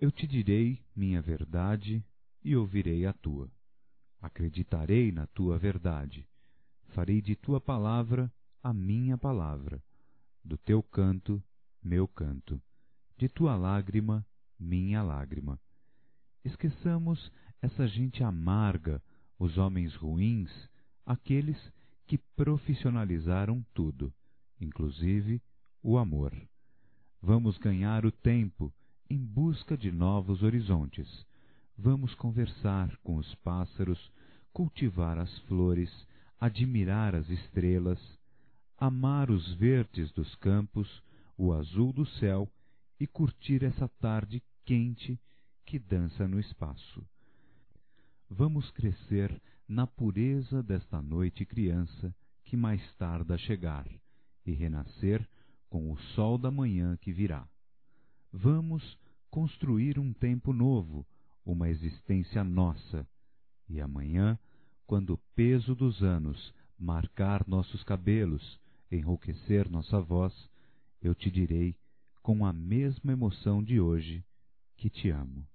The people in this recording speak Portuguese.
Eu te direi minha verdade e ouvirei a tua. Acreditarei na tua verdade. Farei de tua palavra a minha palavra, do teu canto, meu canto, de tua lágrima, minha lágrima. Esqueçamos essa gente amarga, os homens ruins, aqueles que profissionalizaram tudo, inclusive o amor. Vamos ganhar o tempo em busca de novos horizontes. Vamos conversar com os pássaros, cultivar as flores, admirar as estrelas, amar os verdes dos campos, o azul do céu e curtir essa tarde quente que dança no espaço. Vamos crescer na pureza desta noite criança que mais tarda a chegar e renascer com o sol da manhã que virá. Vamos construir um tempo novo, uma existência nossa, e amanhã, quando o peso dos anos marcar nossos cabelos, enrouquecer nossa voz, eu te direi com a mesma emoção de hoje que te amo.